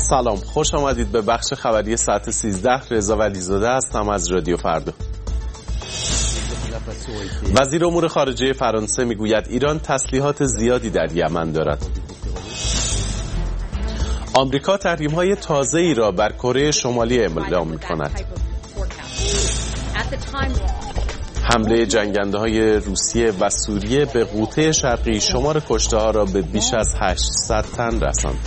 سلام، خوش آمدید به بخش خبری ساعت 13. رضا ولیزاده هستم از رادیو فردا. وزیر امور خارجه فرانسه میگوید ایران تسلیحات زیادی در یمن دارد. آمریکا تحریم‌های تازه‌ای را بر کره شمالی اعلام می‌کند. حمله جنگنده‌های روسیه و سوریه به غوطه شرقی شمار کشته‌ها را به بیش از 800 تن رساند.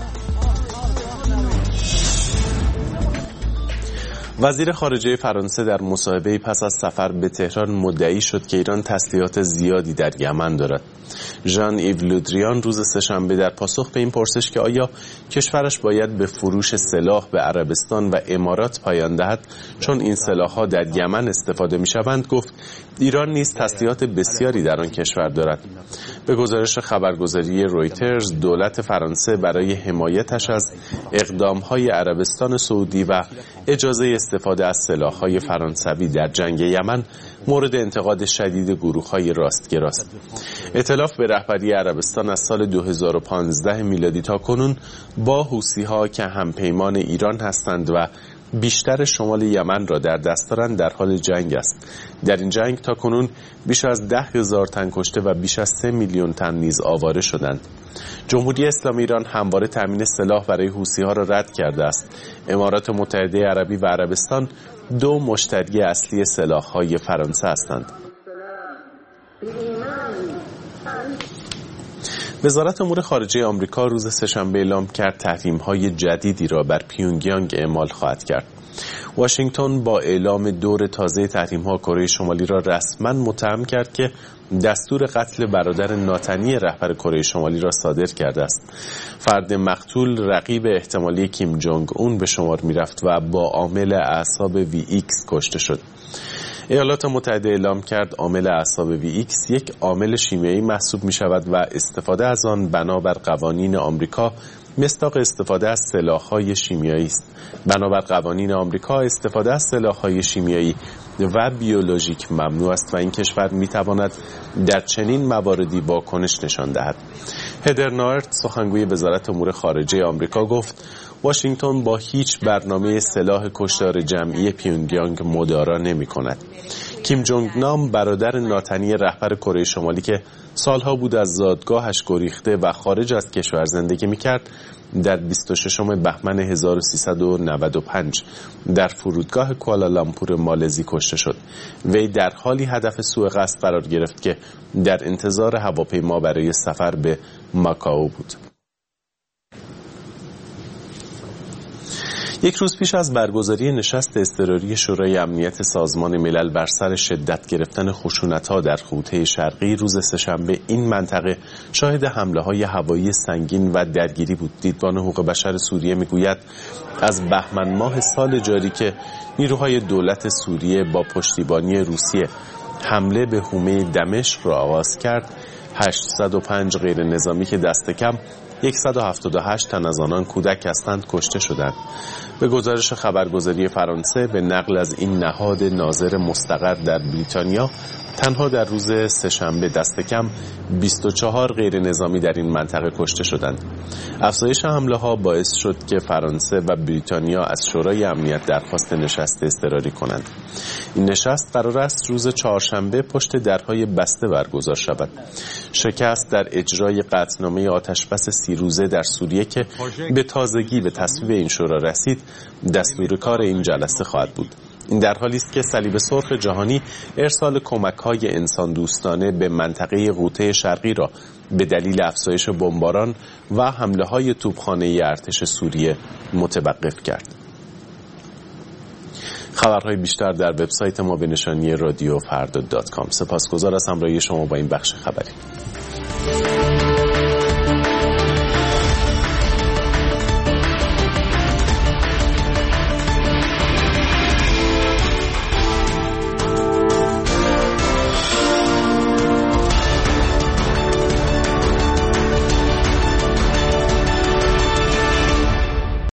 وزیر خارجه فرانسه در مصاحبه‌ای پس از سفر به تهران مدعی شد که ایران تسلیحات زیادی در یمن دارد. ژان ایو لودریان روز سه‌شنبه در پاسخ به این پرسش که آیا کشورش باید به فروش سلاح به عربستان و امارات پایان دهد چون این سلاح‌ها در یمن استفاده می‌شوند، گفت ایران نیز تسلیحات بسیاری در آن کشور دارد. به گزارش خبرگزاری رویترز، دولت فرانسه برای حمایتش از اقدام‌های عربستان سعودی و اجازه استفاده از سلاح‌های فرانسوی در جنگ یمن مورد انتقاد شدید گروه‌های راستگراست. ائتلاف به رهبری عربستان از سال 2015 میلادی تا کنون با حوثی‌ها که همپیمان ایران هستند و بیشتر شمال یمن را در دست دارند در حال جنگ است. در این جنگ تا کنون بیش از 10,000 تن کشته و بیش از 3 میلیون تن نیز آواره شدند. جمهوری اسلامی ایران همواره تامین سلاح برای حوثی‌ها را رد کرده است. امارات متحده عربی و عربستان دو مشتری اصلی سلاح‌های فرانسه هستند. وزارت امور خارجه آمریکا روز سه‌شنبه اعلام کرد تحریم‌های جدیدی را بر پیونگیانگ اعمال خواهد کرد. واشنگتن با اعلام دور تازه تحریم‌ها کره شمالی را رسما متهم کرد که دستور قتل برادر ناتنی رهبر کره شمالی را صادر کرده است. فرد مقتول رقیب احتمالی کیم جونگ اون به شمار می‌رفت و با عامل اعصاب VX کشته شد. ایالات متحده اعلام کرد عامل اعصاب VX یک عامل شیمیایی محسوب می شود و استفاده از آن بنابر قوانین آمریکا مصداق استفاده از سلاح‌های شیمیایی است. بنابر قوانین آمریکا استفاده از سلاح‌های شیمیایی و بیولوژیک ممنوع است و این کشور می تواند در چنین مواردی واکنش نشان دهد. هدر نارت، سخنگوی وزارت امور خارجه آمریکا، گفت واشنگتن با هیچ برنامه سلاح کشتار جمعی پیونگیانگ مدارا نمی کند. کیم جونگ نام برادر ناتنی رهبر کره شمالی که سالها بود از زادگاهش گریخته و خارج از کشور زندگی می کرد، در 26 بهمن 1395 در فرودگاه کوالالامپور مالزی کشته شد. وی در حالی هدف سوء قصد قرار گرفت که در انتظار هواپیما برای سفر به ماکائو بود. یک روز پیش از برگزاری نشست اضطراری شورای امنیت سازمان ملل بر سر شدت گرفتن خشونت‌ها در غوطه شرقی، روز سه‌شنبه این منطقه شاهد حمله‌های هوایی سنگین و درگیری بود. دیدبان حقوق بشر سوریه می‌گوید از بهمن ماه سال جاری که نیروهای دولت سوریه با پشتیبانی روسیه حمله به حومه دمشق را آغاز کرد، 805 غیر نظامی که دست کم 178 تن از آنان کودک هستند کشته شدند. به گزارش خبرگزاری فرانسه به نقل از این نهاد ناظر مستقر در بریتانیا، تنها در روز سه‌شنبه دست کم 24 غیر نظامی در این منطقه کشته شدند. افزایش حمله ها باعث شد که فرانسه و بریتانیا از شورای امنیت درخواست نشست اضطراری کنند. این نشست قرار است روز چهارشنبه پشت درهای بسته برگزار شود. شکست در اجرای قطعنامه آتشبس 30 روزه در سوریه که به تازگی به تصویب این شورا رسید، دستور کار این جلسه خواهد بود. این در حالی است که صلیب سرخ جهانی ارسال کمک‌های انسان دوستانه به منطقه غوطه شرقی را به دلیل افزایش بمباران و حمله‌های توپخانه‌ای ارتش سوریه متوقف کرد. خبرهای بیشتر در وبسایت ما به نشانی رادیوفردا.com. سپاسگزار از همراهی شما با این بخش خبری.